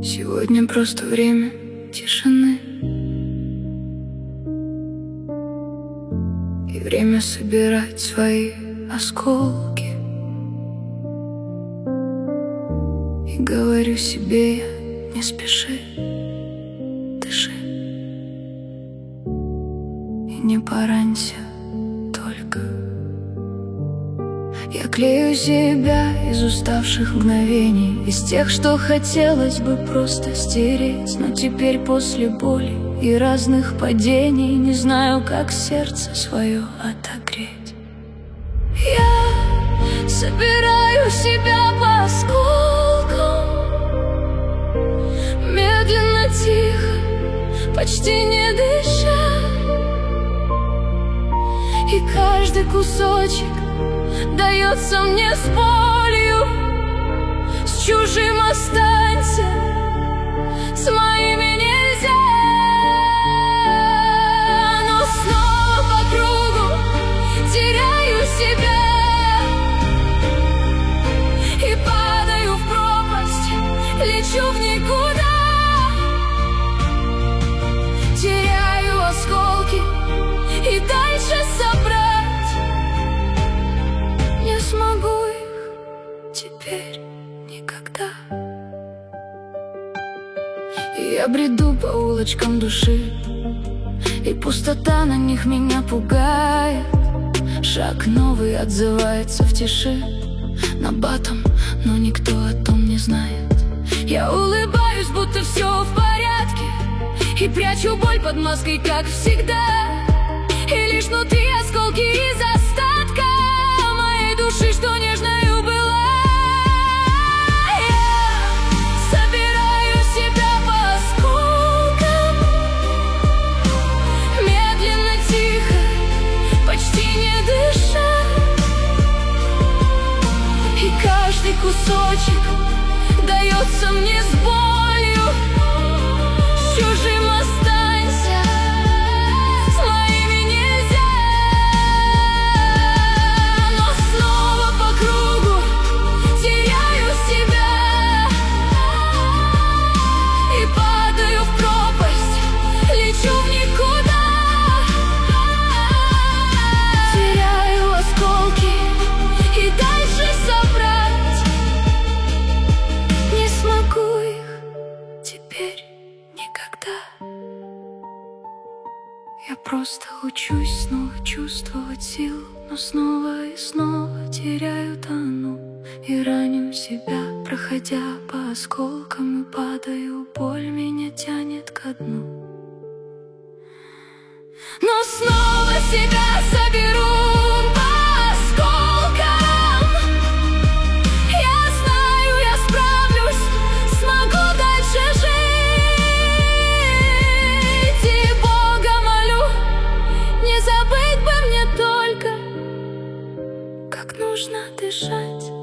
Сегодня просто время тишины и время собирать свои осколки. И говорю себе я: не спеши, дыши и не поранься только. Я клею себя из уставших мгновений, из тех, что хотелось бы просто стереть. Но теперь после боли и разных падений не знаю, как сердце свое отогреть. Я собираю себя по осколкам, медленно, тихо, почти не дыша. И каждый кусочек дается мне с болью, с чужим останься, с моими нельзя. Но снова по кругу теряю себя и падаю в пропасть, лечу в никуда. Теряю осколки и дальше собрать не смогу их теперь никогда. И я бреду по улочкам души, и пустота на них меня пугает. Шаг новый отзывается в тиши набатом, но никто о том не знает. Я улыбаюсь, будто все в порядке, и прячу боль под маской, как всегда. И лишь внутри осколки из остатка моей души, что нежною была. Я собираю себя по осколкам, медленно, тихо, почти не дыша. И каждый кусочек дается мне с болью, с чужим останься, с моими нельзя. Но снова по кругу теряю себя и падаю в пропасть, лечу в никуда. Теряю осколки и дальше собрать не смогу их теперь никогда. Я просто учусь снова чувствовать силу, но снова и снова теряю, тону и раню себя, проходя по осколкам, и падаю, боль меня тянет ко дну. Но снова себя соберу по осколкам. Я знаю, я справлюсь, смогу дальше жить. И Бога молю, не забыть бы мне только, как нужно дышать.